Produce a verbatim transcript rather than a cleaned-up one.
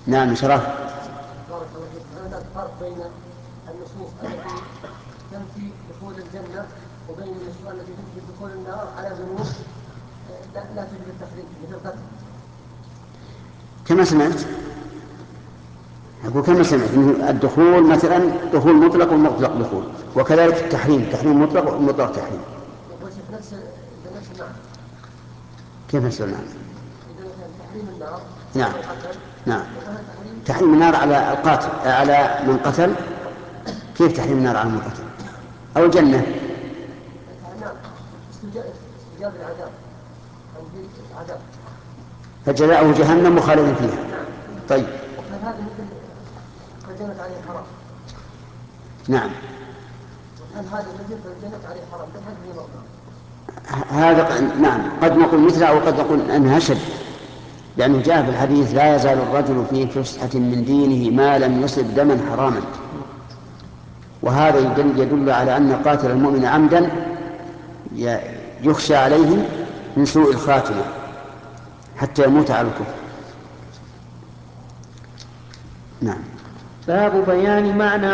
نعم شرف. بارك الله فيك. هذا الفرق بين النصوص التي تنفي دخول الجنة وبين النصوص التي تنفي دخول النار على ذنوب لا, لا تجب التحريم مثل القتل. كما سمعت أقول كما سمعت إن الدخول مثلا دخول مطلق ومطلق دخول، وكذلك التحريم تحريم مطلق ومطلق تحريم. يقول شيخ نفس نفس المعنى. كيف نفس المعنى؟ إذا كان تحريم النار نعم على القتل نعم. وكان تحريم تحريم النار على القاتل على من قتل. كيف تحريم النار على من قتل؟ أو الجنة. نعم استجاب استجاب العذاب عذاب فجزاؤه جهنم خالدا فيها. نعم. طيب. فهذا مثل فالجنة عليه حرام. نعم. هل هذا مثل فالجنة عليه حرام تحريم المرضى؟ هذا نعم قد نقول مثله أو قد نقول أنها أشد، لأنه جاء في الحديث لا يزال الرجل في فسحة من دينه ما لم يصب دما حراما، وهذا يدل, يدل على أن قاتل المؤمن عمدا يخشى عليه من سوء الخاتمة حتى يموت على الكفر. نعم. باب بيان معنى